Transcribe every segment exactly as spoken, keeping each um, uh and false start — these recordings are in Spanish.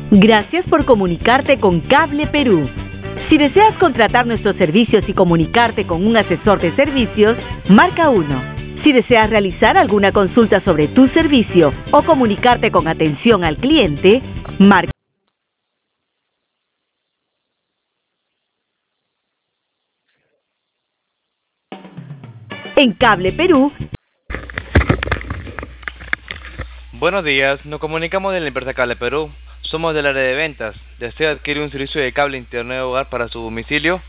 Gracias por comunicarte con Cable Perú. Si deseas contratar nuestros servicios y comunicarte con un asesor de servicios, marca uno. Si deseas realizar alguna consulta sobre tu servicio o comunicarte con atención al cliente, marca. En Cable Perú. Buenos días, nos comunicamos de la empresa Cable Perú. Somos del área de ventas. ¿Desea adquirir un servicio de cable internet de hogar para su domicilio?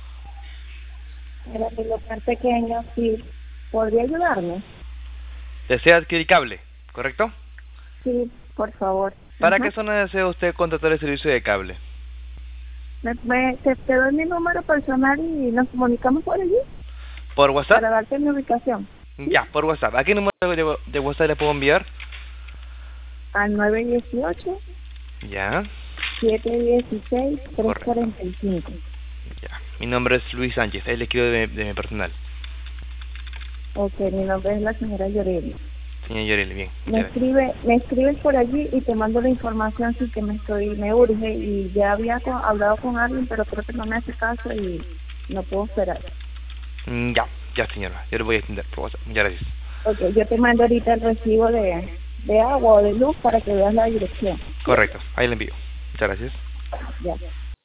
Era mi local pequeño, sí. ¿Podría ayudarme? ¿Desea adquirir cable, correcto? Sí, por favor. ¿Para Ajá. qué zona desea usted contratar el servicio de cable? Me, me- te, te doy mi número personal y nos comunicamos por allí ¿Por WhatsApp? para darte mi ubicación. Ya, por WhatsApp. ¿A qué número de, de WhatsApp le puedo enviar? Al nueve uno ocho, Ya, siete uno seis, tres correcto. cuatro cinco. Ya. Mi nombre es Luis Sánchez, es el escribo de, de mi personal. Ok, mi nombre es la señora Llorelli. Señor Yoreli, bien. Me Ya. escribe, me escribes por allí y te mando la información si que me estoy, me urge y ya había co- hablado con alguien, pero creo que no me hace caso y no puedo esperar. Mm, Ya, ya señora, yo le voy a atender por WhatsApp. Muchas gracias. Ok, yo te mando ahorita el recibo de, de agua o de luz para que veas la dirección. Correcto, ahí le envío. Muchas gracias. Ya.